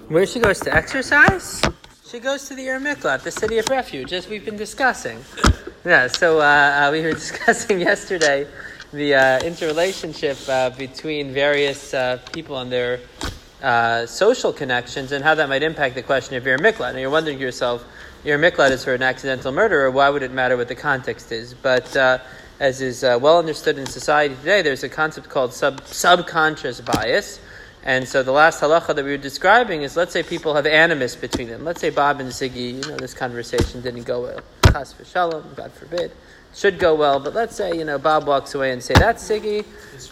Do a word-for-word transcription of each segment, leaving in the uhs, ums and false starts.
Where she goes to exercise? She goes to the Ir Miklat, the city of refuge, as we've been discussing. Yeah, so uh, uh, we were discussing yesterday the uh, interrelationship uh, between various uh, people and their uh, social connections and how that might impact the question of Ir Miklat. And you're wondering to yourself, Ir Miklat is for an accidental murderer, why would it matter what the context is? But uh, as is uh, well understood in society today, there's a concept called sub- subconscious bias. And so the last halacha that we were describing is, let's say people have animus between them. Let's say Bob and Ziggy, you know, this conversation didn't go well. Chas v'shalom, God forbid. Should go well, but let's say, you know, Bob walks away and say, that's Ziggy.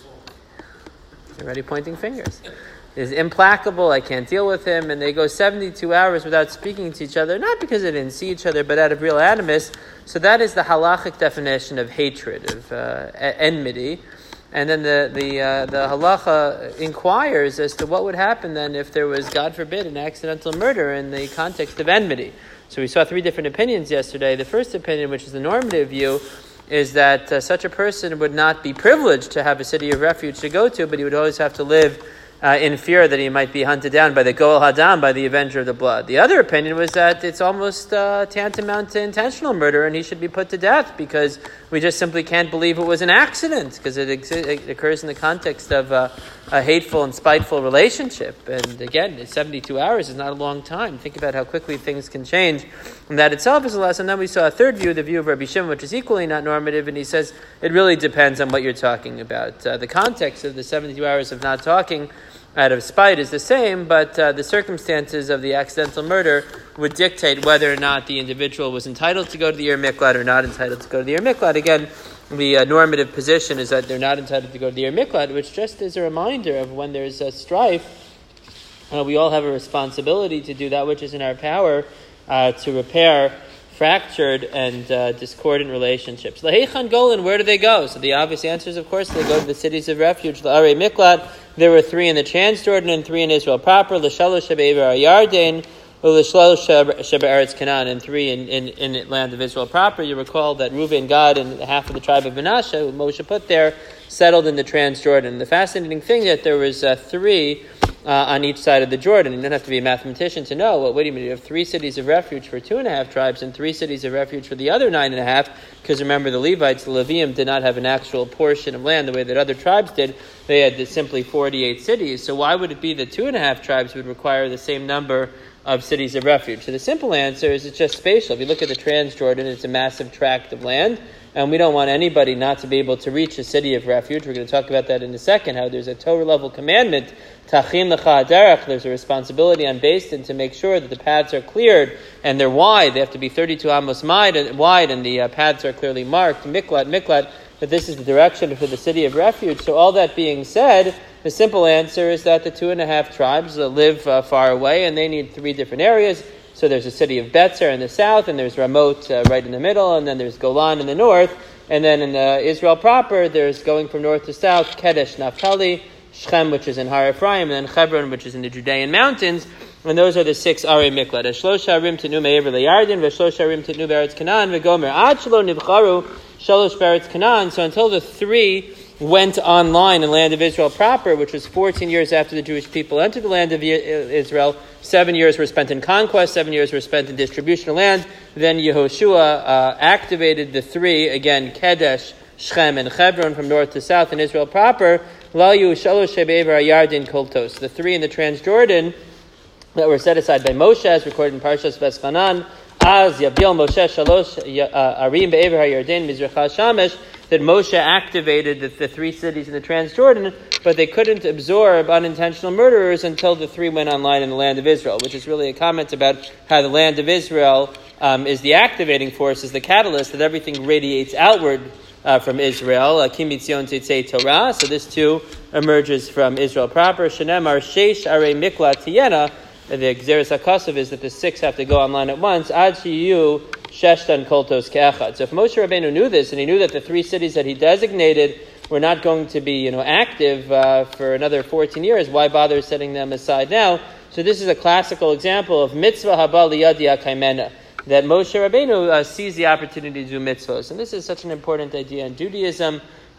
You're already pointing fingers. He's implacable, I can't deal with him. And they go seventy-two hours without speaking to each other, not because they didn't see each other, but out of real animus. So that is the halachic definition of hatred, of uh, enmity. And then the the uh, the halacha inquires as to what would happen then if there was, God forbid, an accidental murder in the context of enmity. So we saw three different opinions yesterday. The first opinion, which is the normative view, is that uh, such a person would not be privileged to have a city of refuge to go to, but he would always have to live uh, in fear that he might be hunted down by the Goel Hadam, by the Avenger of the Blood. The other opinion was that it's almost uh, tantamount to intentional murder, and he should be put to death because we just simply can't believe it was an accident, because it, ex- it occurs in the context of uh, a hateful and spiteful relationship. And again, seventy-two hours is not a long time. Think about how quickly things can change. And that itself is a lesson. Then we saw a third view, the view of Rabbi Shimon, which is equally not normative, and he says it really depends on what you're talking about. Uh, the context of the seventy-two hours of not talking out of spite is the same, but uh, the circumstances of the accidental murder would dictate whether or not the individual was entitled to go to the Ir Miklat or not entitled to go to the Ir Miklat. Again, the uh, normative position is that they're not entitled to go to the Ir Miklat, which just is a reminder of when there's a strife, uh, we all have a responsibility to do that which is in our power uh, to repair fractured and uh, discordant relationships. Lahechan Golan, where do they go? So the obvious answer is, of course, they go to the cities of refuge. La'arei Miklat, there were three in the Transjordan and three in Israel proper. L'shalosh shebe'ever Yarden, L'shalosh shebe'eretz Canaan, and three in, in, in the land of Israel proper. You recall that Reuven, Gad, and half of the tribe of Menashe, who Moshe put there, settled in the Transjordan. The fascinating thing is that there was uh, three Uh, on each side of the Jordan. You don't have to be a mathematician to know. Well, wait a minute, you have three cities of refuge for two and a half tribes and three cities of refuge for the other nine and a half, because remember, the Levites, the Levium, did not have an actual portion of land the way that other tribes did. They had simply forty-eight cities. So why would it be that two and a half tribes would require the same number of cities of refuge? So the simple answer is it's just spatial. If you look at the Transjordan, it's a massive tract of land, and we don't want anybody not to be able to reach a city of refuge. We're going to talk about that in a second, how there's a Torah level commandment, Tachim Lecha Derech. There's a responsibility on Beis Din to make sure that the paths are cleared and they're wide. They have to be thirty-two amos wide, and the uh, paths are clearly marked, Miklat, Miklat, but this is the direction for the city of refuge. So all that being said, the simple answer is that the two and a half tribes uh, live uh, far away, and they need three different areas. So there's a city of Betzer in the south, and there's Ramot uh, right in the middle, and then there's Golan in the north, and then in uh, Israel proper, there's going from north to south, Kedesh, Naphtali, Shechem, which is in Har Ephraim, and then Hebron, which is in the Judean mountains, and those are the six Arei Miklat. Shlosha Arim Titnu Me'ever LeYarden, V'Shlosha Arim Titnu Be'eretz Canaan, V'Gomer Ad Shelo Nivcharu Shalosh Be'eretz Canaan. So until the three went online in the land of Israel proper, which was fourteen years after the Jewish people entered the land of Israel, seven years were spent in conquest, seven years were spent in distribution of land. Then Yehoshua uh, activated the three, again, Kedesh, Shechem, and Hebron from north to south in Israel proper. Layu Shalosh Shebe'ever Yardin Koltos. The three in the Transjordan that were set aside by Moshe, as recorded in Parshas Veschanan, Az Yavil Moshe Shalosh Arim Be'ever HaYarden Mizracha Shamesh, that Moshe activated the, the three cities in the Transjordan, but they couldn't absorb unintentional murderers until the three went online in the land of Israel, which is really a comment about how the land of Israel um, is the activating force, is the catalyst, that everything radiates outward uh, from Israel. Ki mitzion tetzei Torah. So this too emerges from Israel proper. Shenemar sheish arei miklat tiyena. The Gzeres HaKasav is that the six have to go online at once. Ad shiyu sheshtan koltos ke'echad. So if Moshe Rabbeinu knew this, and he knew that the three cities that he designated were not going to be, you know, active uh, for another fourteen years, why bother setting them aside now? So this is a classical example of mitzvah haba liyad yakaimena, that Moshe Rabbeinu uh, sees the opportunity to do mitzvahs. And this is such an important idea in Judaism.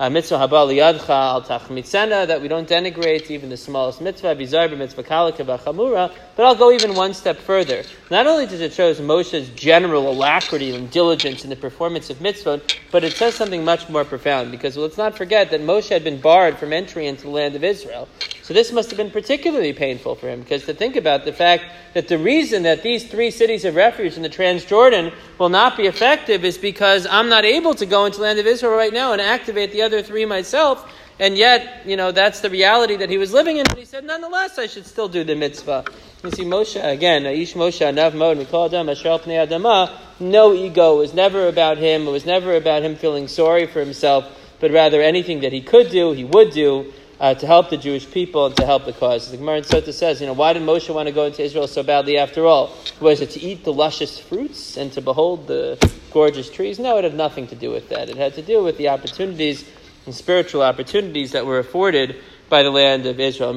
mitzvah haba liyadcha al tachmitzena, that we don't denigrate even the smallest mitzvah, bizar b'mitzvah kalika b'chamura, but I'll go even one step further. Not only does it show Moshe's general alacrity and diligence in the performance of mitzvot, but it says something much more profound, because let's not forget that Moshe had been barred from entry into the land of Israel. So this must have been particularly painful for him, because to think about the fact that the reason that these three cities of refuge in the Transjordan will not be effective is because I'm not able to go into the land of Israel right now and activate the other three myself, and yet, you know, that's the reality that he was living in, but he said, nonetheless, I should still do the mitzvah. You see, Moshe, again, Aish Moshe, Anav Mod, Mikol Adam, Asher Pnei Adama, no ego. It was never about him. It was never about him feeling sorry for himself, but rather anything that he could do, he would do, Uh, to help the Jewish people and to help the cause. The Gemara in Sota says, you know, why did Moshe want to go into Israel so badly after all? Was it to eat the luscious fruits and to behold the gorgeous trees? No, it had nothing to do with that. It had to do with the opportunities and spiritual opportunities that were afforded by the land of Israel.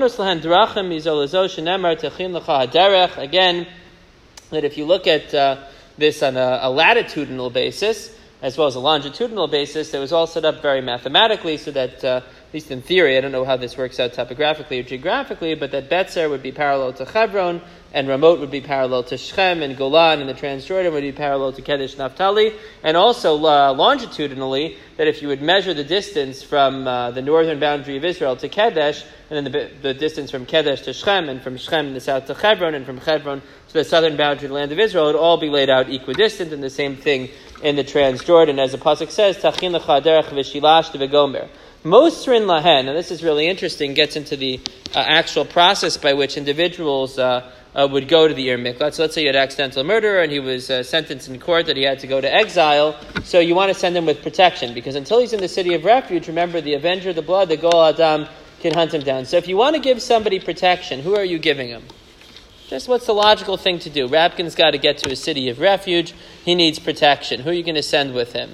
Again, that if you look at uh, this on a, a latitudinal basis, as well as a longitudinal basis, it was all set up very mathematically so that, uh, at least in theory, I don't know how this works out topographically or geographically, but that Betzer would be parallel to Hebron, and Ramot would be parallel to Shechem, and Golan and the Transjordan would be parallel to Kedesh Naphtali, and also uh, longitudinally, that if you would measure the distance from uh, the northern boundary of Israel to Kedesh, and then the, the distance from Kedesh to Shechem, and from Shechem in the south to Hebron, and from Hebron to the southern boundary of the land of Israel, it would all be laid out equidistant, and the same thing in the Transjordan, as the pasuk says, Tachin lecha derech v'shilash v'gomer. Mosrin lahen, and this is really interesting, gets into the uh, actual process by which individuals uh, uh, would go to the Ir Miklat. So let's say you had accidental murder and he was uh, sentenced in court that he had to go to exile. So you want to send him with protection, because until he's in the city of refuge, remember, the avenger of the blood, the Gol Adam, can hunt him down. So if you want to give somebody protection, who are you giving him? Just what's the logical thing to do? Rabkin's got to get to a city of refuge. He needs protection. Who are you going to send with him?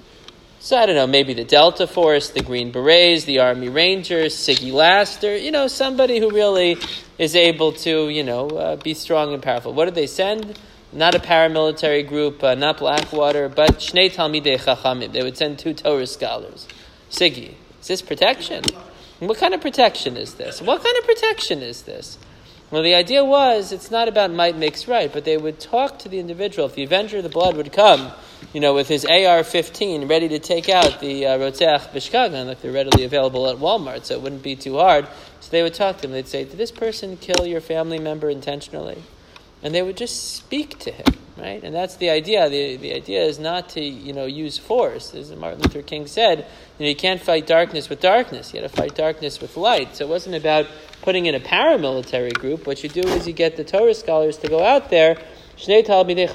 So I don't know, maybe the Delta Force, the Green Berets, the Army Rangers, Siggy Laster, you know, somebody who really is able to, you know, uh, be strong and powerful. What did they send? Not a paramilitary group, uh, not Blackwater, but Shnei Talmidei Chachamim. They would send two Torah scholars. Siggy, is this protection? What kind of protection is this? What kind of protection is this? Well, the idea was, it's not about might makes right, but they would talk to the individual. If the Avenger of the Blood would come, you know, with his A R fifteen ready to take out the uh, Rotzeach Bishkagan, like they're readily available at Walmart, so it wouldn't be too hard. So they would talk to him. They'd say, did this person kill your family member intentionally? And they would just speak to him, right? And that's the idea. The the idea is not to, you know, use force. As Martin Luther King said, you know, you can't fight darkness with darkness. You got to fight darkness with light. So it wasn't about putting in a paramilitary group. What you do is you get the Torah scholars to go out there. They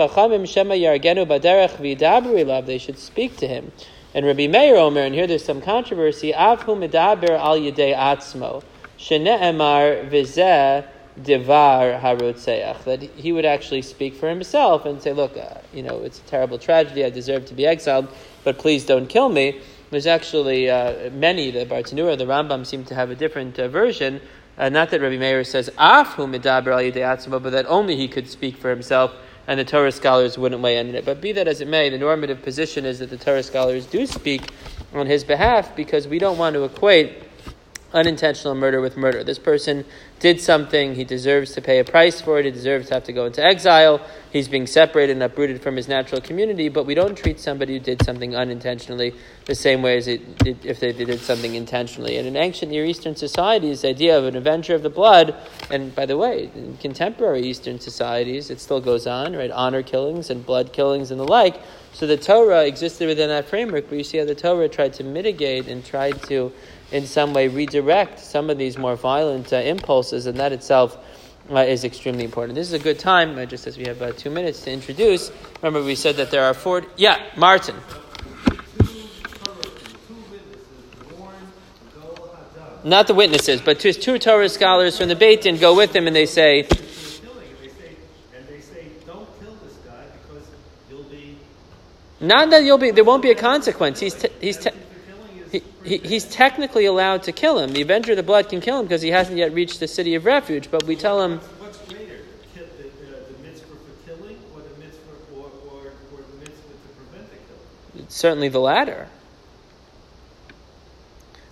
should speak to him. And Rabbi Meir Omer, and here there's some controversy, Avhu medaber al yedei atzmo, shene'emar v'zeh devar harotzeach, that he would actually speak for himself and say, look, uh, you know, it's a terrible tragedy, I deserve to be exiled, but please don't kill me. There's actually uh, many, the Bartanura, the Rambam seem to have a different uh, version. Uh, not that Rabbi Meir says, Afhu medaber al yedei atzmo, but that only he could speak for himself, and the Torah scholars wouldn't weigh in on it. But be that as it may, the normative position is that the Torah scholars do speak on his behalf, because we don't want to equate unintentional murder with murder. This person did something, he deserves to pay a price for it, he deserves to have to go into exile, he's being separated and uprooted from his natural community, but we don't treat somebody who did something unintentionally the same way as it did if they did something intentionally. And in ancient Near Eastern societies, the idea of an avenger of the blood, and by the way, in contemporary Eastern societies, it still goes on, right? Honor killings and blood killings and the like. So the Torah existed within that framework, but you see how the Torah tried to mitigate and tried to in some way redirect some of these more violent uh, impulses, and that itself uh, is extremely important. This is a good time, uh, just as we have uh, two minutes to introduce. Remember, we said that there are four... Yeah, Martin. Not the witnesses, but two, two Torah scholars from the Beit Din go with him, and they say... Not that you'll be... There won't be a consequence. He's... Te- he's te- He, he, he's technically allowed to kill him. The Avenger of the Blood can kill him because he hasn't yet reached the city of refuge. But we tell him... What's greater, the, the, the mitzvah for killing or the mitzvah or, or, or the mitzvah to prevent the killing? It's certainly the latter.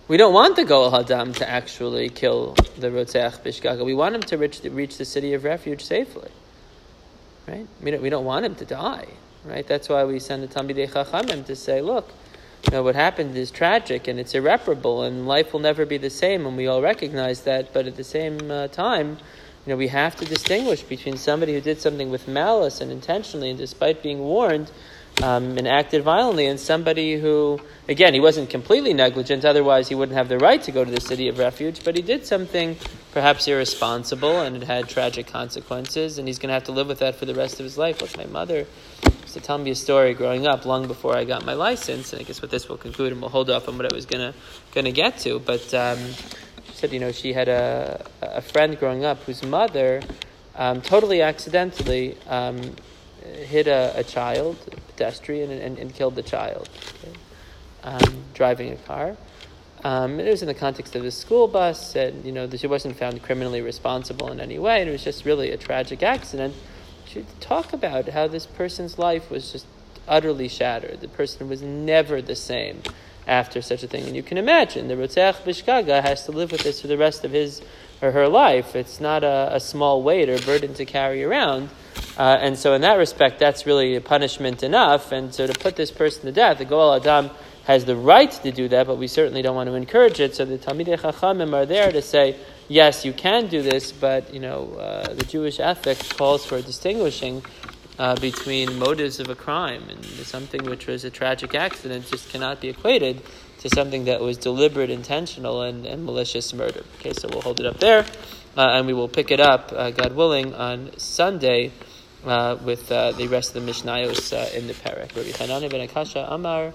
we don't want the Goel Hadam to actually kill the Rotzeach Bishgaga. We want him to reach the, reach the city of refuge safely. Right? We don't, we don't want him to die. Right? That's why we send the Talmidei Chachamim to say, look, you know, what happened is tragic and it's irreparable and life will never be the same, and we all recognize that, but at the same uh, time, you know, we have to distinguish between somebody who did something with malice and intentionally and despite being warned um, and acted violently, and somebody who, again, he wasn't completely negligent, otherwise he wouldn't have the right to go to the city of refuge, but he did something perhaps irresponsible and it had tragic consequences, and he's going to have to live with that for the rest of his life. Look, my mother used to tell me a story growing up long before I got my license, and I guess with this we'll conclude and we'll hold off on what I was going to going to get to, but um, she said, you know, she had a, a friend growing up whose mother um, totally accidentally um, hit a, a child, a pedestrian, and, and, and killed the child, okay? um, driving a car. Um, and it was in the context of a school bus, and you know, she wasn't found criminally responsible in any way, and it was just really a tragic accident. She would talk about how this person's life was just utterly shattered. The person was never the same after such a thing. And you can imagine, the Rotzeach Bishgaga has to live with this for the rest of his or her life. It's not a, a small weight or burden to carry around. Uh, and so in that respect, that's really a punishment enough. And so to put this person to death, the Goel Adam has the right to do that, but we certainly don't want to encourage it. So the Talmidei Chachamim are there to say, yes, you can do this, but you know uh, the Jewish ethic calls for distinguishing uh, between motives of a crime, and something which was a tragic accident just cannot be equated to something that was deliberate, intentional, and, and malicious murder. Okay, so we'll hold it up there, uh, and we will pick it up, uh, God willing, on Sunday uh, with uh, the rest of the Mishnayos uh, in the Perek. Rabbi Hanani ben Akasha Amar.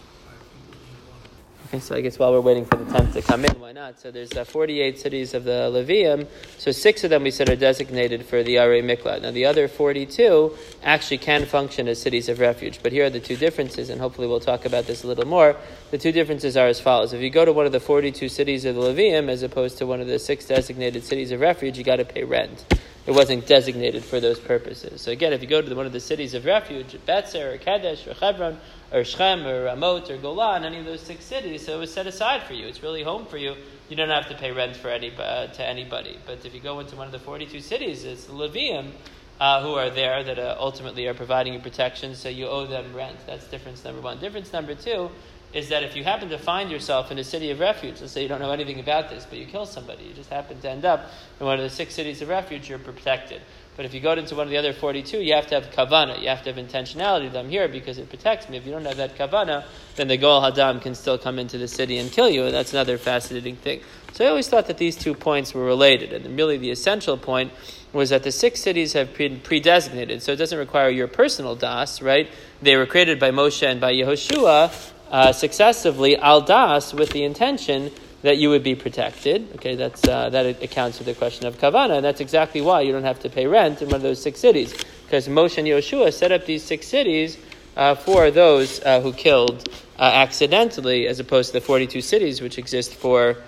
Okay, so I guess while we're waiting for the tenth to come in, why not? So there's uh, forty-eight cities of the Levium. So six of them we said are designated for the Arei Miklat. Now the other forty-two actually can function as cities of refuge. But here are the two differences, and hopefully we'll talk about this a little more. The two differences are as follows. If you go to one of the forty-two cities of the Levium, as opposed to one of the six designated cities of refuge, you got to pay rent. It wasn't designated for those purposes. So again, if you go to the, one of the cities of refuge, Betzer or Kadesh or Hebron or Shechem or Ramot or Golan, any of those six cities, so it was set aside for you. It's really home for you. You don't have to pay rent for any uh, to anybody. But if you go into one of the forty-two cities, it's the Levium uh, who are there that uh, ultimately are providing you protection, so you owe them rent. That's difference number one. Difference number two is that if you happen to find yourself in a city of refuge, let's say you don't know anything about this, but you kill somebody, you just happen to end up in one of the six cities of refuge, you're protected. But if you go into one of the other forty-two, you have to have kavana, you have to have intentionality that I'm here because it protects me. If you don't have that kavana, then the Goel Hadam can still come into the city and kill you, and that's another fascinating thing. So I always thought that these two points were related, and really the essential point was that the six cities have been pre-designated, so it doesn't require your personal das, right? They were created by Moshe and by Yehoshua, Uh, successively al das, with the intention that you would be protected. Okay, that's uh, that accounts for the question of kavana, and that's exactly why you don't have to pay rent in one of those six cities, because Moshe and Yehoshua set up these six cities uh, for those uh, who killed uh, accidentally, as opposed to the forty-two cities which exist for